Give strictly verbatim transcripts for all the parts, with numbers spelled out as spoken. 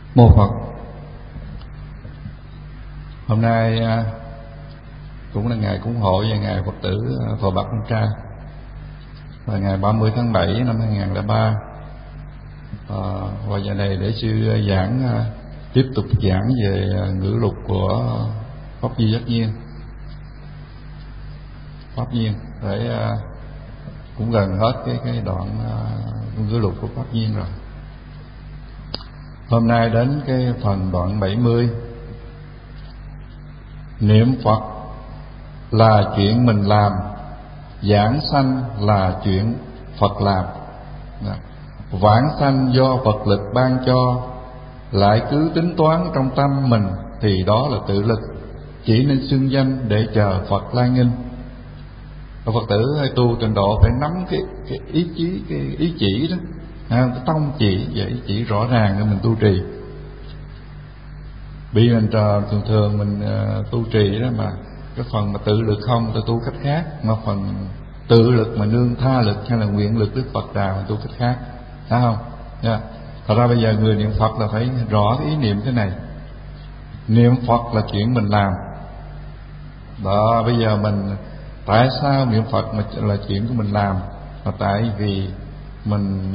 Mô Phật. Hôm nay cũng là ngày cúng hội và ngày Phật tử Thọ Bạc Con Trai, là ngày ba mươi tháng bảy năm hai nghìn không trăm lẻ ba. À, và giờ này để sư giảng, tiếp tục giảng về ngữ lục của Pháp Duy Giác Nhiên. Pháp Nhiên để cũng gần hết cái cái đoạn ngữ lục của Pháp Nhiên rồi. Hôm nay đến cái phần đoạn bảy mươi. Niệm Phật là chuyện mình làm, giảng sanh là chuyện Phật làm. Vãng sanh do Phật lực ban cho, lại cứ tính toán trong tâm mình thì đó là tự lực, chỉ nên xưng danh để chờ Phật lai nghinh. Phật tử hay tu tịnh độ phải nắm cái, cái ý chí, cái ý chỉ đó, cái tông chỉ và ý chỉ rõ ràng để mình tu trì. Bị mình thường thường mình uh, tu trì đó mà cái phần mà tự lực không, tôi tu cách khác, mà phần tự lực mà nương tha lực hay là nguyện lực Đức Phật Đà mình tu cách khác, thấy không? Yeah. Thật ra bây giờ người niệm Phật là phải rõ cái ý niệm thế này. Niệm Phật là chuyện mình làm. Đó, bây giờ mình tại sao niệm Phật mà là chuyện của mình làm? Là tại vì mình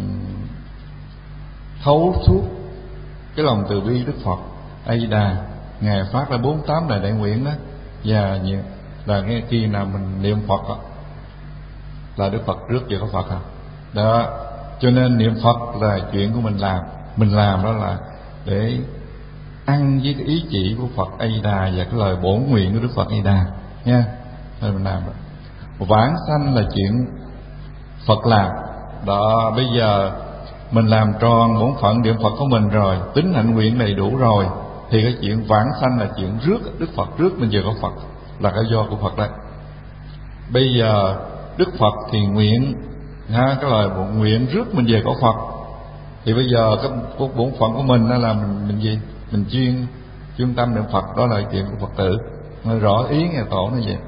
thấu suốt cái lòng từ bi Đức Phật A Di Đà, ngài phát ra bốn mươi tám đại đại nguyện đó, và nhiều là nghe khi nào mình niệm Phật đó, là Đức Phật trước giờ có Phật à. Đó, cho nên niệm Phật là chuyện của mình làm. Mình làm đó là để ăn với cái ý chỉ của Phật A Di Đà và cái lời bổn nguyện của Đức Phật A Di Đà nha. Nên mình làm đó. Vãng sanh là chuyện Phật làm. Đó, bây giờ mình làm tròn bổn phận niệm Phật của mình rồi, tính hạnh nguyện đầy đủ rồi, thì cái chuyện vãng sanh là chuyện rước Đức Phật, rước mình về có Phật, là cái do của Phật đấy. Bây giờ Đức Phật thì nguyện ha, cái lời bổn nguyện rước mình về có Phật, thì bây giờ cái bổn phận của mình đó là mình mình gì? Mình chuyên chuyên tâm niệm Phật, đó là chuyện của Phật tử. Nói rõ ý nghe tổ như vậy.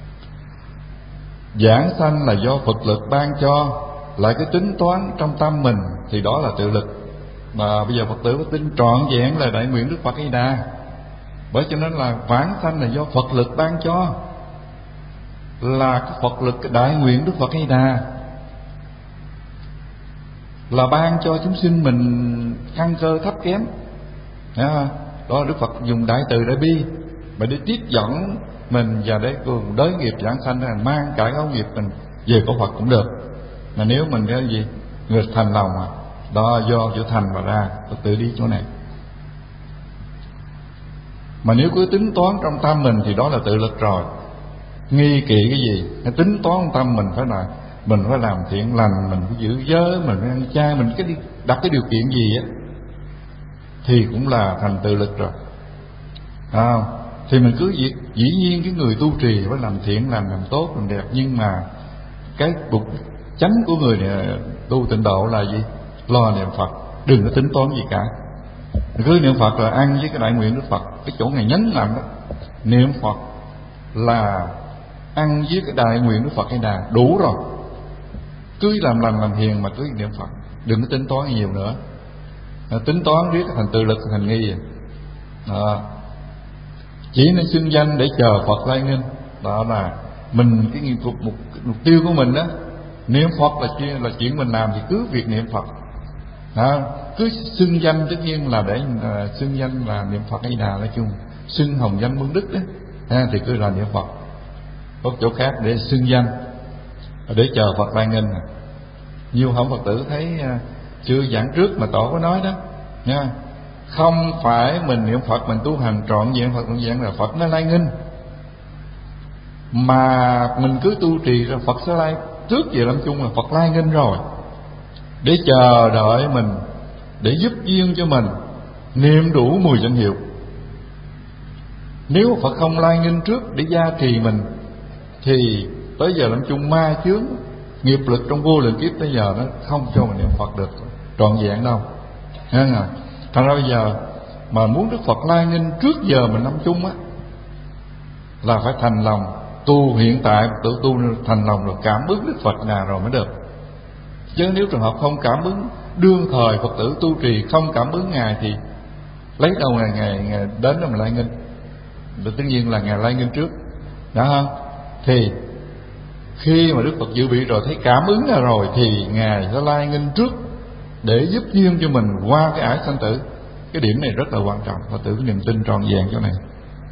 Giảng sanh là do Phật lực ban cho, lại cái tính toán trong tâm mình thì đó là tự lực. Mà bây giờ Phật tử có tin trọn vẹn là đại nguyện Đức Phật A Di Đà. Bởi cho nên là vãng sanh là do Phật lực ban cho, là cái Phật lực, cái đại nguyện Đức Phật A Di Đà là ban cho chúng sinh mình căn cơ thấp kém. Đó là Đức Phật dùng đại từ đại bi mà để tiếp dẫn mình và để cường đới nghiệp giảng sanh, là mang cả cái nghiệp mình về có Phật cũng được. Mà nếu mình cái gì người thành lòng à, đó do chữ thành mà ra, Phật tử đi chỗ này. Mà nếu cứ tính toán trong tâm mình thì đó là tự lực rồi. Nghi kỵ cái gì? Cái tính toán trong tâm mình phải là mình phải làm thiện lành, mình phải giữ giới, mình phải ăn chay, mình cái đặt cái điều kiện gì á thì cũng là thành tự lực rồi. À, thì mình cứ dĩ, dĩ nhiên cái người tu trì phải làm thiện, làm làm tốt, làm đẹp, nhưng mà cái mục chánh của người này, tu tịnh độ là gì? Lo niệm Phật, đừng có tính toán gì cả. Cứ niệm Phật là ăn với cái đại nguyện Đức Phật. Cái chỗ này nhấn mạnh đó, niệm Phật là ăn với cái đại nguyện Đức Phật A Di Đà đủ rồi. Cứ làm lành làm hiền mà cứ niệm Phật, đừng có tính toán nhiều nữa. Tính toán riết thành tự lực, thành nghi đó. Chỉ nên xưng danh để chờ Phật lai nghinh. Đó là mình cái mục, mục, mục tiêu của mình đó. Niệm Phật là chuyện, là chuyện mình làm thì cứ việc niệm Phật. À, cứ xưng danh tất nhiên là để uh, xưng danh là niệm Phật A Di Đà, nói chung xưng hồng danh bưng đức đó, à, thì cứ là niệm Phật. Có chỗ khác để xưng danh để chờ Phật lai nghinh. Nhiều hổng Phật tử thấy uh, chưa giảng trước mà tổ có nói đó nha, không phải mình niệm Phật mình tu hành trọn vẹn Phật trọn vẹn là Phật nó lai nghinh, mà mình cứ tu trì rồi Phật sẽ lai. Trước về lâm chung là Phật lai nghinh rồi, để chờ đợi mình, để giúp duyên cho mình niệm đủ mười danh hiệu. Nếu Phật không lai nghinh trước để gia trì mình thì tới giờ lâm chung ma chướng nghiệp lực trong vô lượng kiếp tới giờ nó không cho mình niệm Phật được trọn vẹn đâu. Nghe không? Thành ra bây giờ mà muốn Đức Phật lai nghinh trước giờ mình lâm chung á, là phải thành lòng tu. Hiện tại tự tu thành lòng rồi cảm ứng Đức Phật nào rồi mới được. Chứ nếu trường hợp không cảm ứng, đương thời Phật tử tu trì không cảm ứng Ngài thì lấy đâu ngày ngày, ngày đến đó mà lai nghinh. Tất nhiên là ngày lai nghinh trước, đã không? Thì khi mà Đức Phật dự bị rồi, thấy cảm ứng ra rồi, thì Ngài sẽ lai nghinh trước để giúp duyên cho mình qua cái ải sanh tử. Cái điểm này rất là quan trọng, và tự cái niềm tin tròn vẹn chỗ này.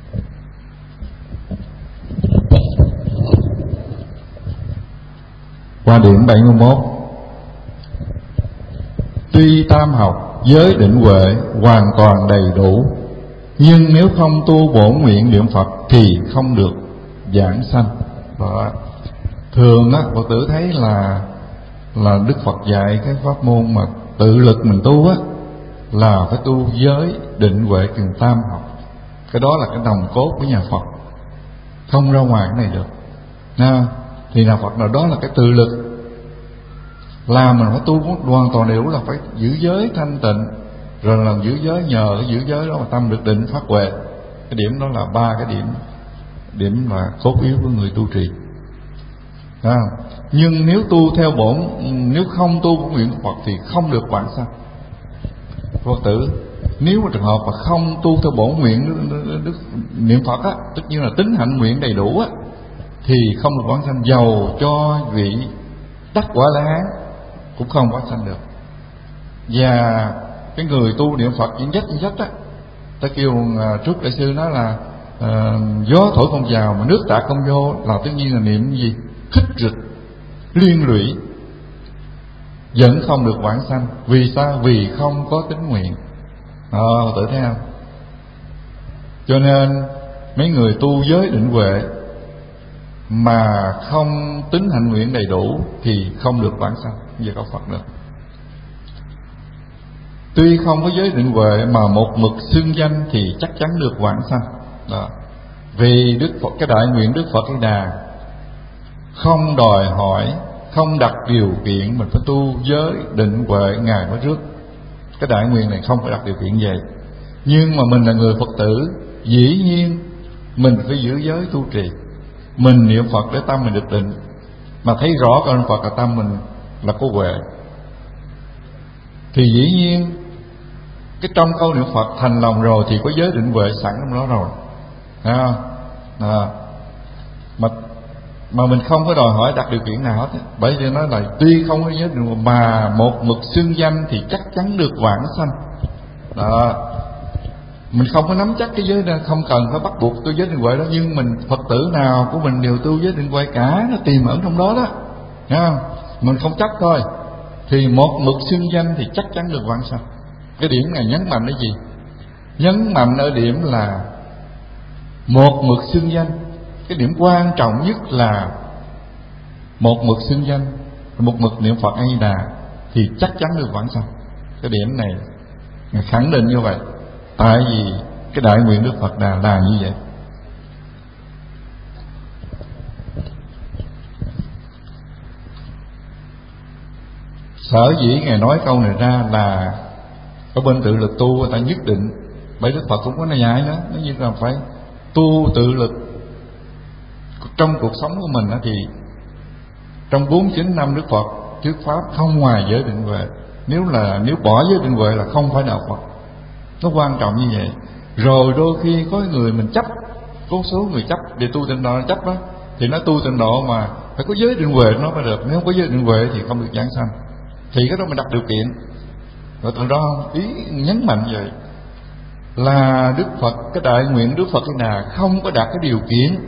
Qua điểm bảy mươi mốt. Tuy tam học giới định huệ hoàn toàn đầy đủ, nhưng nếu không tu bổn nguyện niệm Phật thì không được giảng sanh. Đó. Thường á, Phật tử thấy là là Đức Phật dạy cái pháp môn mà tự lực mình tu á, là phải tu giới định huệ cùng tam học. Cái đó là cái nòng cốt của nhà Phật, không ra ngoài cái này được. Nha. Thì nhà Phật nào đó là cái tự lực, là mình phải tu hoàn toàn đầy đủ, là phải giữ giới thanh tịnh, rồi làm giữ giới, nhờ cái giữ giới đó mà tâm được định phát huệ. Cái điểm đó là ba cái điểm điểm là cốt yếu của người tu trì. À, nhưng nếu tu theo bổn, nếu không tu bổn nguyện Phật thì không được vãng sanh. Phật tử nếu mà trường hợp mà không tu theo bổn nguyện đức niệm Phật á, tất nhiên là tín hạnh nguyện đầy đủ á, thì không được vãng sanh, dầu cho vị đắc quả La Hán cũng không vãng sanh được. Và cái người tu niệm Phật những dắt những dắt á, ta kêu trước đại sư nói là uh, gió thổi không vào mà nước tạt không vô, là tất nhiên là niệm gì khích rịch liên lụy, vẫn không được vãng sanh. Vì sao? Vì không có tín nguyện. Ờ, tự thấy không? Cho nên mấy người tu giới định huệ mà không tín hạnh nguyện đầy đủ thì không được vãng sanh về có Phật được. Tuy không có giới định huệ mà một mực xưng danh thì chắc chắn được vãng sanh. Đó. Vì Đức Phật, cái đại nguyện Đức Phật A Di Đà không đòi hỏi, không đặt điều kiện mình phải tu giới định huệ Ngài mới rước. Cái đại nguyện này không phải đặt điều kiện vậy. Nhưng mà mình là người Phật tử, dĩ nhiên mình phải giữ giới tu trì. Mình niệm Phật để tâm mình được định, mà thấy rõ con Phật là tâm mình là có huệ, thì dĩ nhiên cái trong câu niệm Phật thành lòng rồi thì có giới định huệ sẵn trong đó rồi. Thấy không? À, mà mà mình không có đòi hỏi đặt điều kiện nào hết. Bởi vì nói là tuy không có giới định huệ mà một mực xưng danh thì chắc chắn được vãng sanh. Đó. Mình không có nắm chắc cái giới đó, không cần phải bắt buộc tu giới định huệ đó, nhưng mình Phật tử nào của mình đều tu giới định huệ cả, nó tiềm ẩn trong đó đó. Thấy không? Mình không chắc thôi, thì một mực xưng danh thì chắc chắn được vãng sanh. Cái điểm này nhấn mạnh cái gì? Nhấn mạnh ở điểm là một mực xưng danh. Cái điểm quan trọng nhất là một mực xưng danh, một mực niệm Phật A Di Đà thì chắc chắn được vãng sanh. Cái điểm này khẳng định như vậy. Tại vì cái đại nguyện Đức Phật Đà là như vậy. Sở dĩ Ngài nói câu này ra là ở bên tự lực tu người ta nhất định, bởi Đức Phật cũng có nói dạy nữa, nó như là phải tu tự lực. Trong cuộc sống của mình thì trong bốn chín năm Đức Phật thuyết pháp không ngoài giới định huệ. Nếu là nếu bỏ giới định huệ là không phải đạo Phật. Nó quan trọng như vậy. Rồi đôi khi có người mình chấp, có số người chấp để tu tịnh độ chấp đó, thì nó tu tịnh độ mà phải có giới định huệ nó mới được. Nếu không có giới định huệ thì không được giảng sanh. Thì cái đó mình đặt điều kiện. Rồi từ đó ý nhấn mạnh vậy là Đức Phật, cái đại nguyện Đức Phật cái nào không có đặt cái điều kiện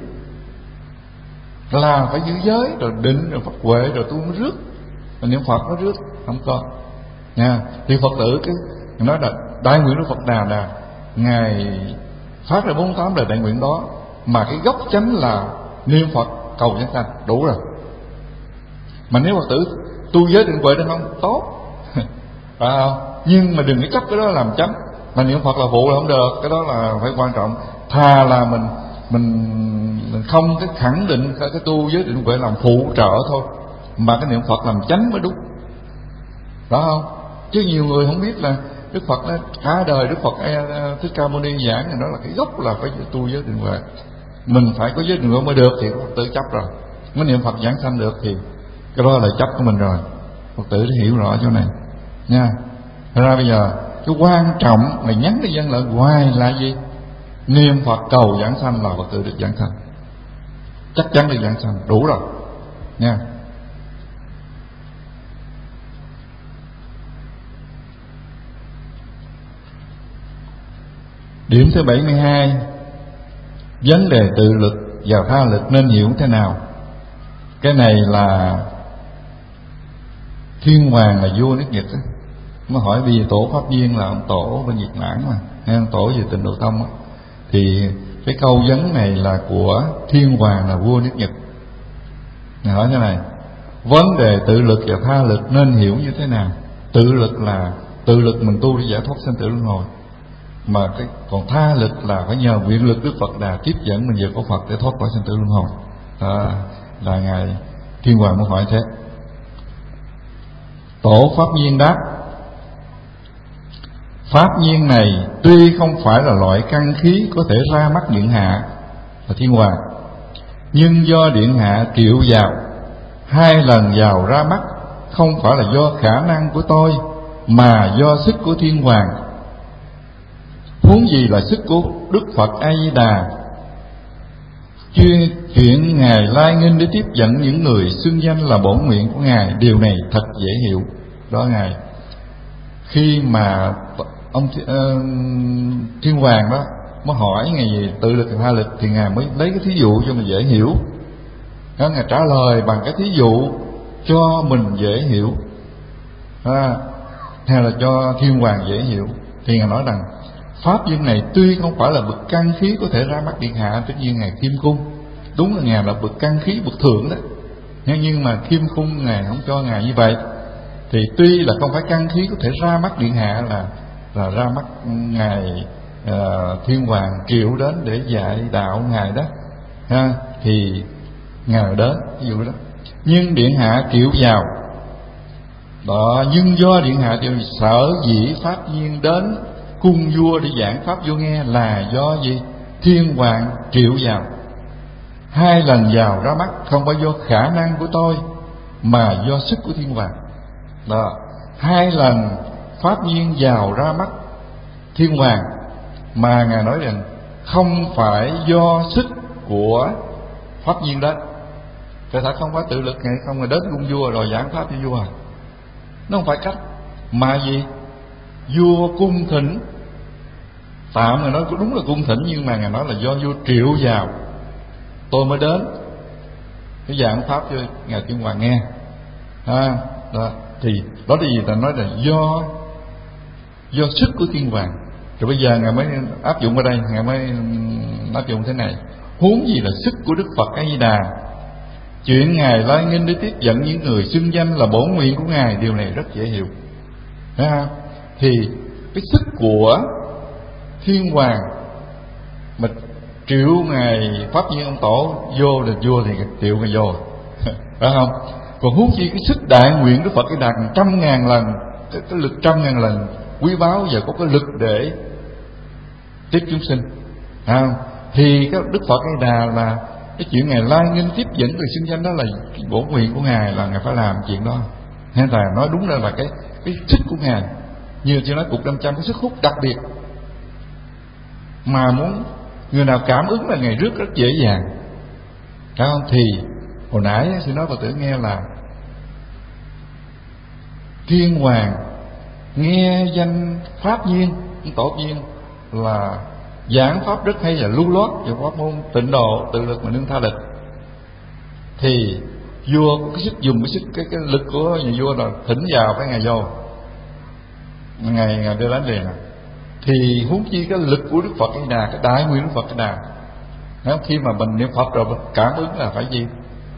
là phải giữ giới rồi định rồi phát huệ rồi tu mới rước, rồi niệm Phật mới rước, không có nha. Thì Phật tử cái nói là đại nguyện Đức Phật nào là Ngài phát ra bốn mươi tám lời đại nguyện đó, mà cái gốc chánh là niệm Phật cầu giảng sanh đủ rồi. Mà nếu Phật tử tu giới định huệ thì không tốt à, nhưng mà đừng có chấp cái đó làm chánh, mà niệm Phật là phụ là không được. Cái đó là phải quan trọng. Thà là mình mình mình không cái khẳng định cái, cái tu giới định huệ làm phụ trợ thôi, mà cái niệm Phật làm chánh mới đúng, đó không? Chứ nhiều người không biết là Đức Phật đó, cả đời Đức Phật Thích Ca Mâu Ni giảng thì đó là cái gốc là phải tu giới định huệ. Mình phải có giới định huệ mới được thì Phật tử chấp rồi. Mới niệm Phật giảng sanh được thì cái đó là chấp của mình rồi. Phật tử hiểu rõ chỗ này nha. Thật ra bây giờ cái quan trọng mà nhắn cái dân lại hoài là gì? Niệm Phật cầu giảng sanh là Phật tử được giảng sanh, chắc chắn được giảng sanh, đủ rồi nha. Điểm thứ bảy mươi hai, vấn đề tự lực và tha lực nên hiểu thế nào? Cái này là Thiên Hoàng là vua nước Nhật đó, mới hỏi vì tổ Pháp Viên là ông tổ bên Nhật Bản mà, hay ông tổ về Tịnh Độ Tông đó. Thì cái câu vấn này là của Thiên Hoàng là vua nước Nhật. Ngài hỏi thế này: vấn đề tự lực và tha lực nên hiểu như thế nào? Tự lực là tự lực mình tu để giải thoát sanh tử luân hồi, mà cái còn tha lực là phải nhờ nguyện lực Đức Phật Đà tiếp dẫn mình về có Phật để thoát khỏi sanh tử luân hồi. Đó là ngài Thiên Hoàng mới hỏi thế. Tổ Pháp Nhiên đáp: pháp nhiên này tuy không phải là loại căn khí có thể ra mắt điện hạ là Thiên Hoàng, nhưng do điện hạ triệu vào hai lần vào ra mắt, không phải là do khả năng của tôi mà do sức của Thiên Hoàng. Huống gì là sức của Đức Phật A Di Đà. Chuyên chuyện ngài lai nghinh để tiếp dẫn những người xưng danh là bổn nguyện của ngài, điều này thật dễ hiểu. Đó ngài khi mà ông uh, Thiên Hoàng đó mới hỏi ngài gì tự lực tha lực, thì ngài mới lấy cái thí dụ cho mình dễ hiểu. Đó, ngài trả lời bằng cái thí dụ cho mình dễ hiểu, à, hay là cho Thiên Hoàng dễ hiểu. Thì ngài nói rằng pháp viên này tuy không phải là bậc căn khí có thể ra mắt điện hạ, tất nhiên ngài Kim Cung đúng là ngài là bậc căn khí bậc thượng đó, nhưng mà Kim Cung ngài không cho ngài như vậy. Thì tuy là không phải căn khí có thể ra mắt điện hạ, là là ra mắt ngài uh, Thiên Hoàng triệu đến để dạy đạo ngài đó, ha, thì ngài đến ví dụ đó. Nhưng điện hạ triệu vào đó, nhưng do điện hạ triệu sở dĩ pháp nhiên đến cung vua để giảng pháp vua nghe là do gì? Thiên Hoàng triệu vào hai lần vào ra mắt, không phải do khả năng của tôi mà do sức của Thiên Hoàng. Đó, hai lần pháp nhiên vào ra mắt Thiên Hoàng, mà ngài nói rằng không phải do sức của pháp nhiên đó. Cái thật không phải tự lực ngài không, ngài đến cung vua rồi giảng pháp cho vua à. Nó không phải cách mà gì vua cung thỉnh, tạm ngài nói đúng là cung thỉnh, nhưng mà ngài nói là do vua triệu vào tôi mới đến cái giảng pháp cho ngài Thiên Hoàng nghe, à, đó. Thì đó là gì? Ta nói là do do sức của Thiên Hoàng. Rồi bây giờ ngài mới áp dụng ở đây, ngài mới áp dụng thế này: huống gì là sức của Đức Phật A Di Đà. Chuyện ngài lai nghinh để tiếp dẫn những người xưng danh là bổn nguyện của ngài, điều này rất dễ hiểu. À, thì cái sức của Thiên Hoàng mà triệu ngài pháp nhiên ông tổ vô được vua thì triệu ngài vô, phải không? Còn huống chi cái sức đại nguyện Đức Phật cái đạt trăm ngàn lần, cái, cái lực trăm ngàn lần quý báu và có cái lực để tiếp chúng sinh, không? Thì cái Đức Phật A Đà là cái chuyện ngài lai nghinh tiếp dẫn người xưng danh đó là bổn nguyện của ngài, là ngài phải làm chuyện đó. Hay là nói đúng ra là cái cái sức của ngài, như tôi nói cục năm trăm cái sức hút đặc biệt mà muốn người nào cảm ứng là ngài rước rất dễ dàng, phải không? Thì hồi nãy tôi nói Phật tử nghe là Thiên Hoàng nghe danh pháp nhiên tổ nhiên là giảng pháp rất hay và lưu loát về pháp môn tịnh độ tự lực mà nương tha lực, thì vua có cái sức dùng cái sức cái cái lực của nhà vua là thỉnh vào cái ngày vô ngày ngày đưa đến liền. Thì huống chi cái lực của Đức Phật A Đà, cái đại nguyện Đức Phật A Đà, nếu khi mà mình niệm Phật rồi mình cảm ứng là phải gì?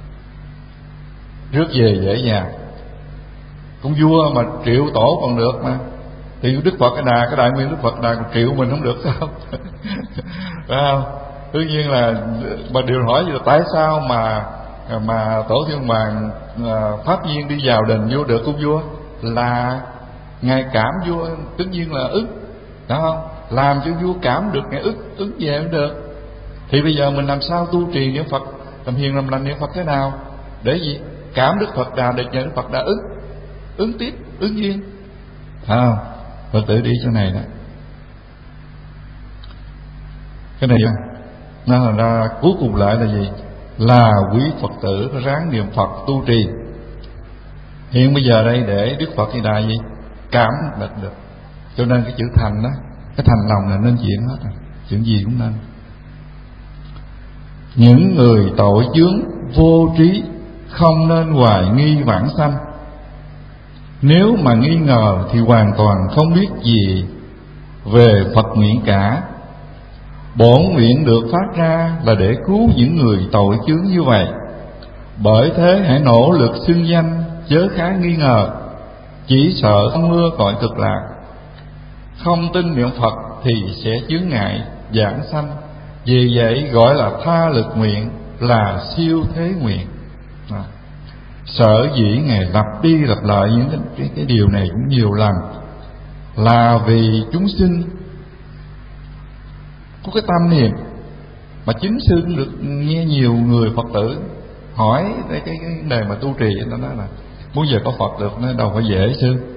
Rước về dễ dàng. Con vua mà triệu tổ còn được mà, thì Đức Phật A Đà, cái đại nguyện Đức Phật A Đà còn triệu mình không được sao? Phải không? Tất nhiên là mà điều hỏi là tại sao mà mà tổ Thiên Hoàng pháp nhiên đi vào đền vua được con vua, là ngài cảm vua tất nhiên là ức, phải không? Làm cho vua cảm được ngài ức ứng về cũng được. Thì bây giờ mình làm sao tu trì niệm Phật, làm hiền làm lành niệm Phật thế nào để gì cảm Đức Phật Đà, để nhờ Đức Phật Đà ứng ứng tiếp ứng duyên, phải không? Phật tử đi chỗ này đó. Cái này nên là ra cuối cùng lại là gì? Là quý Phật tử ráng niệm Phật tu trì. Hiện bây giờ đây để Đức Phật Di Đà gì cảm được được. Cho nên cái chữ thành đó, cái thành lòng là nên chuyện hết rồi, chuyện gì cũng nên. Những người tội chướng vô trí không nên hoài nghi vãng sanh. Nếu mà nghi ngờ thì hoàn toàn không biết gì về Phật nguyện cả. Bổn nguyện được phát ra là để cứu những người tội chướng như vậy. Bởi thế hãy nỗ lực xưng danh, chớ khá nghi ngờ. Chỉ sợ không mưa cõi cực lạc. Không tin niệm Phật thì sẽ chướng ngại giảng sanh. Vì vậy gọi là tha lực nguyện, là siêu thế nguyện. à. Sở dĩ Ngài lặp đi lặp lại những cái, cái, cái điều này cũng nhiều lần, là vì chúng sinh có cái tâm niệm. Mà chính sư cũng được nghe nhiều người Phật tử hỏi cái cái vấn đề mà tu trì, nó nói là muốn giờ có Phật được, nó đâu phải dễ sư.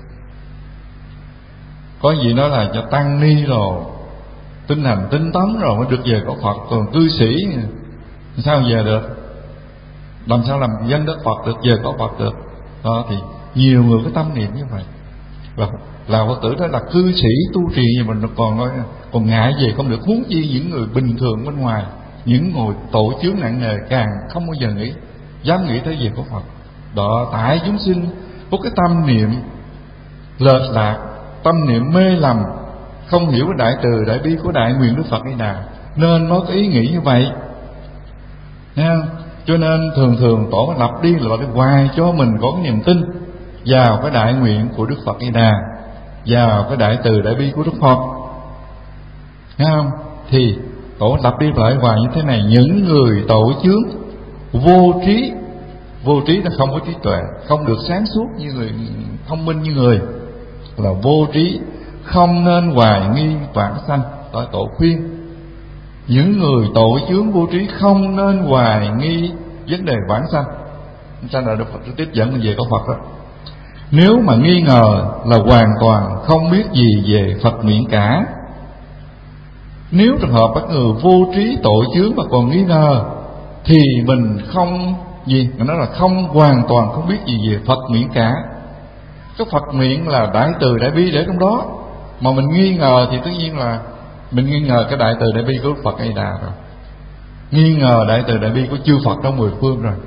Có gì nói là cho tăng ni rồi tinh hành tinh tấn rồi mới được về có Phật, còn cư sĩ sao về được? Làm sao làm danh đức Phật được, về có Phật được? Đó, thì nhiều người có tâm niệm như vậy. Và là Phật tử đó là cư sĩ tu trì, mình còn nói còn ngại về không được, huống chi những người bình thường bên ngoài, những người tội chướng nặng nề càng không bao giờ nghĩ, dám nghĩ tới về có Phật. Đó, tại chúng sinh có cái tâm niệm lệch lạc, tâm niệm mê lầm, không hiểu cái đại từ đại bi của đại nguyện Đức Phật Di Đà, nên nó có ý nghĩ như vậy. Thấy không? Cho nên thường thường tổ lặp đi lặp đi hoài cho mình có cái niềm tin vào cái đại nguyện của Đức Phật Di Đà, vào cái đại từ đại bi của Đức Phật. Thấy không? Thì tổ lặp đi lại hoài như thế này. Những người tội chướng vô trí, vô trí là không có trí tuệ, không được sáng suốt như người, thông minh như người, là vô trí, không nên hoài nghi vãng sanh. Đó tổ khuyên những người tội chướng vô trí không nên hoài nghi vấn đề vãng sanh. Sanh là Đức Phật tiếp dẫn mình về có Phật đó. Nếu mà nghi ngờ là hoàn toàn không biết gì về Phật nguyện cả. Nếu trường hợp các người vô trí tội chướng mà còn nghi ngờ thì mình không gì, nó là không hoàn toàn không biết gì về Phật nguyện cả. Cái Phật nguyện là đại từ đại bi để trong đó, mà mình nghi ngờ thì tất nhiên là mình nghi ngờ cái đại từ đại bi của Phật A Di Đà rồi, nghi ngờ đại từ đại bi của chư Phật trong mười phương rồi.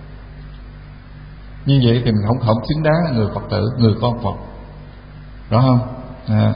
Như vậy thì mình không không xứng đáng là người Phật tử, người con Phật, rõ không? À.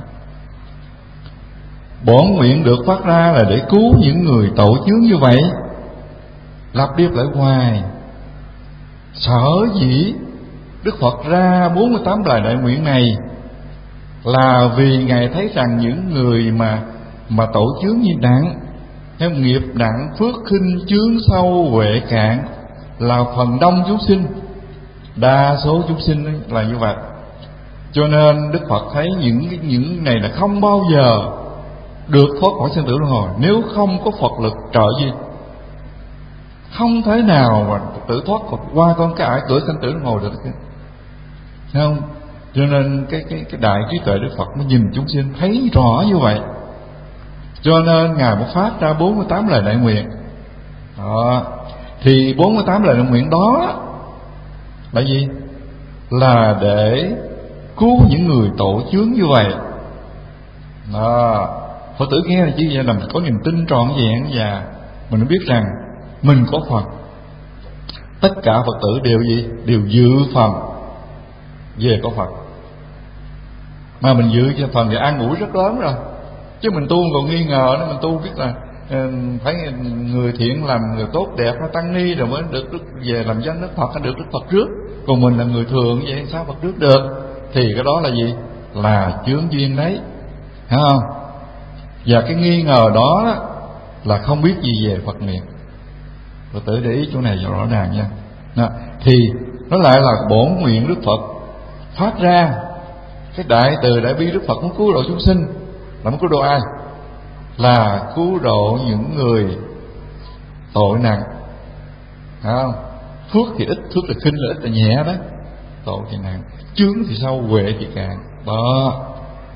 Bổn nguyện được phát ra là để cứu những người tội chướng như vậy. Lặp đi lại hoài. Sở dĩ Đức Phật ra bốn mươi tám lời đại nguyện này là vì Ngài thấy rằng những người mà mà tội chướng như nặng, theo nghiệp nặng, phước khinh, chướng sâu, huệ cạn, là phần đông chúng sinh, đa số chúng sinh là như vậy. Cho nên Đức Phật thấy những những này là không bao giờ được thoát khỏi sinh tử luân hồi. Nếu không có Phật lực trợ duyên, không thể nào mà tự thoát Phật qua con cái ải cửa sinh tử luân hồi được. Thấy không? Cho nên cái cái cái đại trí tuệ Đức Phật mới nhìn chúng sinh thấy rõ như vậy. Cho nên Ngài mới phát ra bốn mươi tám lời đại nguyện. Đó. Thì bốn mươi tám lời đại nguyện đó là gì? Là để cứu những người tội chướng như vậy. Đó. Phật tử nghe là chỉ vậy là mình có niềm tin trọn vẹn và mình biết rằng mình có Phật. Tất cả Phật tử đều gì? Đều dự phần về có Phật. Mà mình dự cho phần thì an ủi rất lớn rồi. Chứ mình tu còn nghi ngờ nữa, mình tu biết là phải người thiện làm người tốt đẹp hay tăng ni rồi mới được đức về làm danh Đức Phật hay được Đức Phật trước. Còn mình là người thường vậy sao Phật trước được? Thì cái đó là gì? Là chướng duyên đấy. Thấy không? Và cái nghi ngờ đó là không biết gì về Phật nguyện. Phật tử để ý chỗ này cho rõ ràng nha. Đó. Thì nó lại là bổn nguyện Đức Phật phát ra cái đại từ đại bi Đức Phật muốn cứu độ chúng sinh. Là muốn cứu độ ai? Là cứu độ những người tội nặng. Thấy không? Phước thì ít, phước là khinh, là ít, là nhẹ đó. Tội thì nặng, chướng thì sâu, huệ thì cạn. Đó.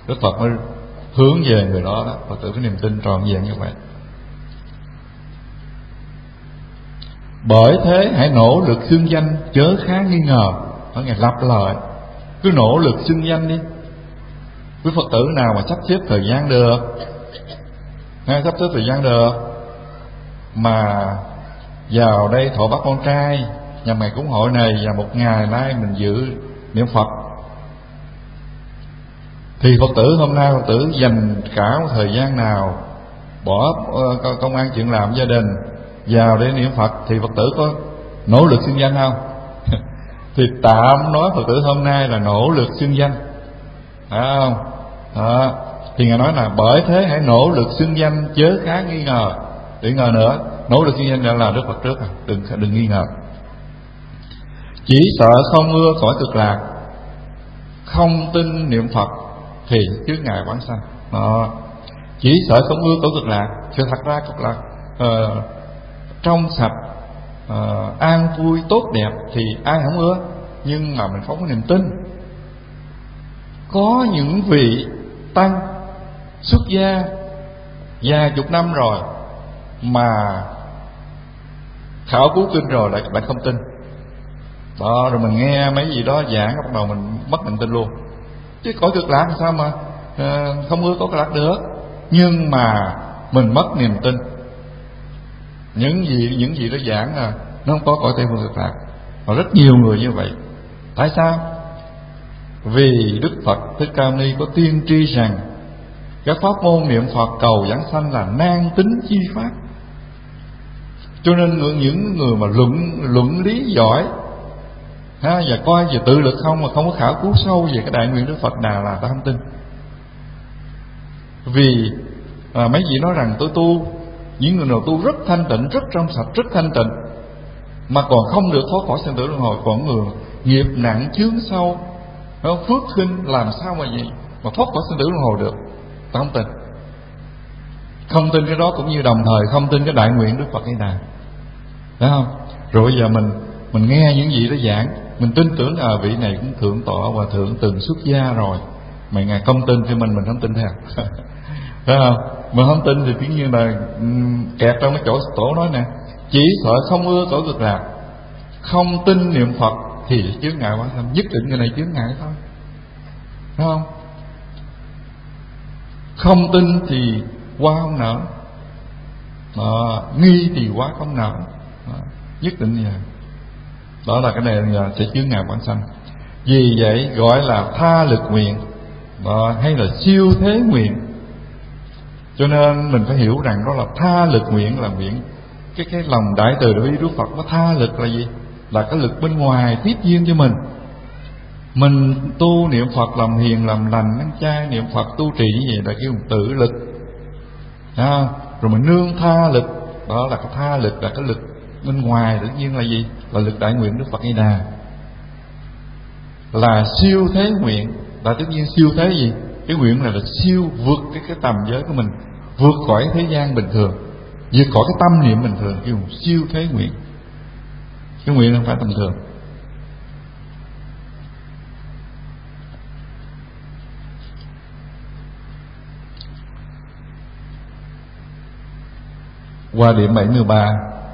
Đức Phật mới hướng về người đó đó, Phật tử có niềm tin trọn vẹn như vậy. Bởi thế hãy nỗ lực xưng danh, chớ khá nghi ngờ. Ở ngày lặp lại, cứ nỗ lực xưng danh đi. Quý Phật tử nào mà sắp xếp thời gian được, hay sắp xếp thời gian được mà vào đây thọ bát con trai nhằm ngày cúng hội này, và một ngày nay mình giữ niệm Phật, thì Phật tử hôm nay Phật tử dành cả một thời gian nào, bỏ công ăn chuyện làm gia đình vào để niệm Phật, thì Phật tử có nỗ lực xưng danh không? Thì tạm nói Phật tử hôm nay là nỗ lực xưng danh, phải không? Đó. Thì Ngài nói là bởi thế hãy nỗ lực xưng danh, chớ khá nghi ngờ. Đừng ngờ nữa, nỗ lực xưng danh đã là Đức Phật trước, đừng đừng nghi ngờ. Chỉ sợ không ưa cõi cực lạc, không tin niệm Phật thì chướng ngại quán sanh. Đó. Chỉ sợ không ưa cõi cực lạc, chứ thật ra cực lạc uh, trong sạch, uh, an vui tốt đẹp thì ai không ưa, nhưng mà mình không có niềm tin. Có những vị tăng xuất gia vài chục năm rồi mà khảo cứu kinh rồi lại lại không tin. Đó, rồi mình nghe mấy gì đó giảng, bắt đầu mình mất niềm tin luôn. Chứ cõi cực lạc sao mà uh, không ưa cõi cực lạc được? Nhưng mà mình mất niềm tin. Những gì những gì đó giảng là nó không có cõi Tây Phương cực lạc. Và rất nhiều người như vậy. Tại sao? Vì Đức Phật Thích Ca Mâu Ni có tiên tri rằng các pháp môn niệm Phật cầu giảng sanh là nan tính chi pháp. Cho nên những người mà luận luận lý giỏi ha, và coi về tự lực không, mà không có khảo cứu sâu về cái đại nguyện Đức Phật nào là ta không tin. Vì à, mấy vị nói rằng tôi tu, những người nào tu rất thanh tịnh, rất trong sạch, rất thanh tịnh, mà còn không được thoát khỏi sanh tử luân hồi. Còn người nghiệp nặng chướng sâu, phước khinh, làm sao mà gì mà thoát khỏi sanh tử luân hồi được? Ta không tin. Không tin cái đó cũng như đồng thời không tin cái đại nguyện Đức Phật hay nào, phải không? Rồi bây giờ mình mình nghe những gì đó giảng, mình tin tưởng à vị này cũng thượng tọa và thượng từng xuất gia rồi, mà ngài không tin thì mình mình không tin theo. Phải không? Mình không tin thì tự nhiên là kẹt trong cái chỗ tổ nói nè, chỉ sợ không ưa cõi cực lạc, không tin niệm Phật thì chướng ngại quá sanh. Nhất định người này chướng ngại thôi, phải không? Không tin thì qua không nở, à, nghi thì quá không nở, à, nhất định như vậy. Đó là cái này là sẽ chướng ngại quán sanh. Vì vậy gọi là tha lực nguyện, đó, hay là siêu thế nguyện. Cho nên mình phải hiểu rằng đó là tha lực nguyện, là nguyện cái cái lòng đại từ đại bi Đức Phật. Nó tha lực là gì? Là cái lực bên ngoài tiếp duyên cho mình. Mình tu niệm Phật làm hiền làm lành ăn chay, niệm Phật tu trì như vậy là kêu tự lực, à, rồi mình nương tha lực. Đó là cái tha lực, là cái lực bên ngoài. Tự nhiên là gì? Là lực đại nguyện Đức Phật A Đà. Là siêu thế nguyện, là tất nhiên siêu thế gì? Cái nguyện này là siêu vượt cái cái tầm giới của mình, vượt khỏi thế gian bình thường, vượt khỏi cái tâm niệm bình thường, kêu siêu thế nguyện. Cái nguyện không phải tầm thường. Qua điểm bảy mươi ba.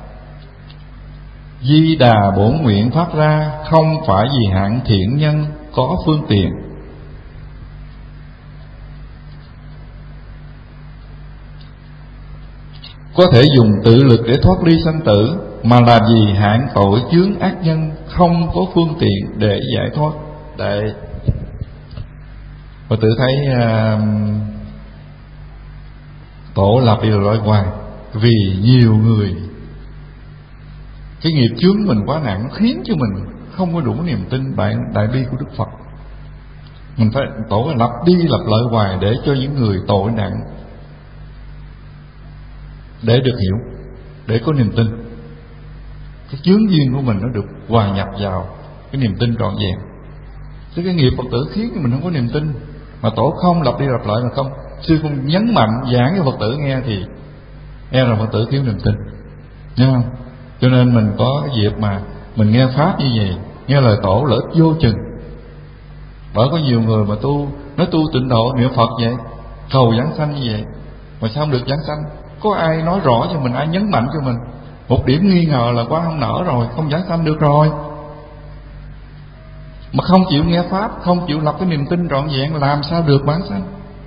Di Đà bổn nguyện phát ra, không phải vì hạng thiện nhân có phương tiện. Có thể dùng tự lực để thoát ly sanh tử, mà là vì hạng tội chướng ác nhân không có phương tiện để giải thoát. Để và tự thấy uh, tổ lặp đi lặp lại hoài. Vì nhiều người cái nghiệp chướng mình quá nặng, nó khiến cho mình không có đủ niềm tin đại, đại bi của Đức Phật. Mình phải tổ lặp đi lặp lại hoài để cho những người tội nặng để được hiểu, để có niềm tin. Cái chướng duyên của mình nó được hòa nhập vào cái niềm tin trọn vẹn. Thế cái nghiệp Phật tử khiến cho mình không có niềm tin, mà tổ không lặp đi lặp lại, mà không sư không nhấn mạnh giảng cho Phật tử nghe thì e rằng Phật tử thiếu niềm tin, nghe không? Cho nên mình có cái dịp mà mình nghe pháp như vậy, nghe lời tổ lỡ vô chừng. Bởi có nhiều người mà tu nói tu tịnh độ niệm Phật vậy, cầu giảng sanh như vậy, mà sao không được giảng sanh? Có ai nói rõ cho mình, ai nhấn mạnh cho mình? Một điểm nghi ngờ là quá không nở rồi, không giảng sanh được rồi. Mà không chịu nghe pháp, không chịu lập cái niềm tin trọn vẹn, làm sao được vãng sanh?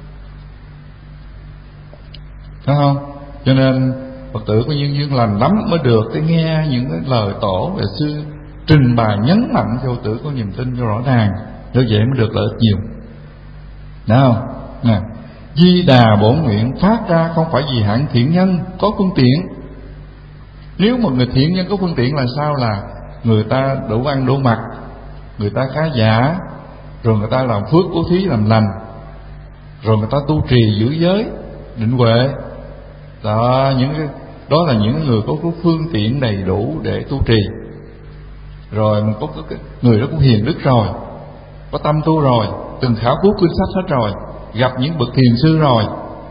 Phải không? Cho nên Phật tử có nhân duyên lành lắm mới được cái nghe những cái lời tổ về xưa trình bày nhấn mạnh cho Phật tử có niềm tin cho rõ ràng, như vậy mới được lợi ích nhiều. Đúng không? Nè, Di Đà bổn nguyện phát ra không phải vì hạng thiện nhân có phương tiện. Nếu mà người thiện nhân có phương tiện là sao? Là người ta đủ ăn đủ mặc, người ta khá giả, rồi người ta làm phước bố thí làm lành, rồi người ta tu trì giữ giới định huệ. Đó, những cái đó là những người có cái phương tiện đầy đủ để tu trì. Rồi mình có cái người đó cũng hiền đức rồi, có tâm tu rồi, từng khảo cứu kinh sách hết rồi, gặp những bậc thiền sư rồi,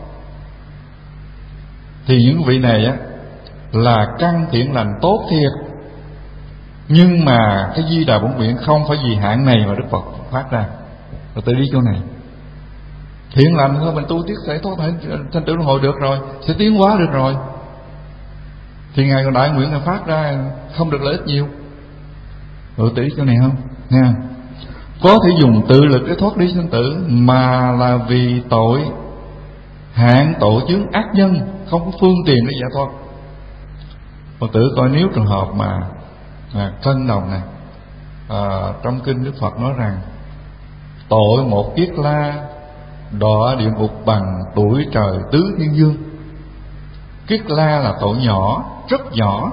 thì những vị này á là căn thiện lành tốt thiệt. Nhưng mà cái Di Đà bổn nguyện không phải vì hạng này mà Đức Phật phát ra. Rồi tới đi chỗ này, thiện lành thôi mình tu tiếp sẽ thoát sanh tử luân hồi được rồi, sẽ tiến hóa được rồi, thì ngài còn đại nguyện là phát ra không được lợi ích nhiều. Rồi tới đi chỗ này không nha. Có thể dùng tự lực để thoát đi sanh tử, mà là vì tội hạn tội chướng ác nhân, không có phương tiện để giải thoát. Phật tử coi nếu trường hợp mà à, cân đồng này, à, trong kinh Đức Phật nói rằng tội một kiết la đọa địa ngục bằng tuổi trời tứ thiên dương. Kiết la là tội nhỏ, rất nhỏ,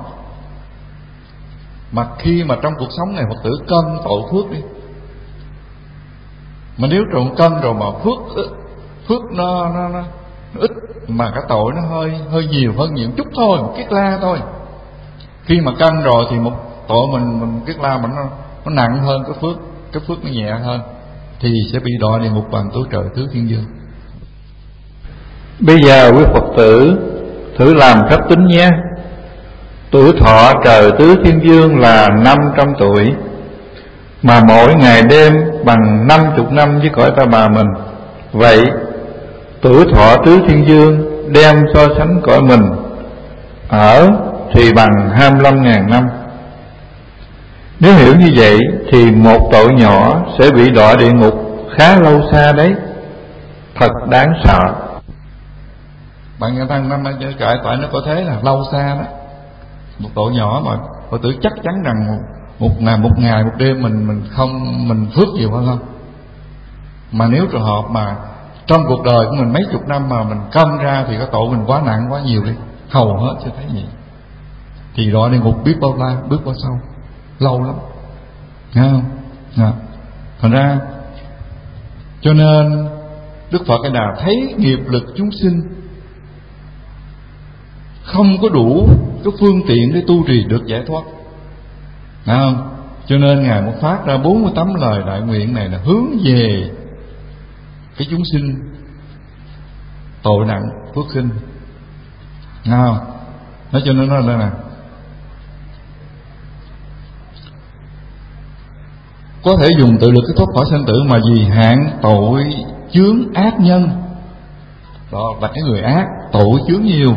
mà khi mà trong cuộc sống này Phật tử cân tội phước đi, mà nếu trộn cân rồi mà phước phước nó nó, nó ít, mà cái tội nó hơi hơi nhiều hơn nhiều chút thôi, một kiết la thôi. Khi mà cân rồi thì một tội mình mình kiết la mà nó nó nặng hơn cái phước, cái phước nó nhẹ hơn, thì sẽ bị đọa địa ngục bằng tuổi trời tứ thiên dương. Bây giờ quý Phật tử thử làm phép tính nhé. Tuổi thọ trời tứ thiên dương là năm trăm tuổi, mà mỗi ngày đêm bằng năm chục năm với cõi Ta Bà mình. Vậy tuổi thọ tứ thiên dương đem so sánh cõi mình ở thì bằng hai mươi lăm ngàn năm. Nếu hiểu như vậy thì một tội nhỏ sẽ bị đọa địa ngục khá lâu xa đấy. Thật đáng sợ. Bạn nghe thằng năm cải tại nó có thế là lâu xa đó. Một tội nhỏ mà Phật tử chắc chắn rằng một, một ngày một ngày một đêm mình mình không mình phước nhiều hơn không. Mà nếu trường hợp mà trong cuộc đời của mình mấy chục năm mà mình cân ra thì cái tội mình quá nặng quá nhiều đi, hầu hết sẽ thấy vậy. Thì đọa địa ngục biết bao la, biết bao sâu, lâu lắm, nghe không? Dạ. Thành ra cho nên Đức Phật cái nào thấy nghiệp lực chúng sinh không có đủ cái phương tiện để tu trì được giải thoát, nghe không? Cho nên ngài mới phát ra bốn mươi tám lời đại nguyện này là hướng về cái chúng sinh tội nặng phước khinh, nghe không? Nói cho nên nó là nè, có thể dùng tự lực cái thoát khỏi sanh tử, mà vì hạn tội chướng ác nhân. Đó là cái người ác, tội chướng nhiều,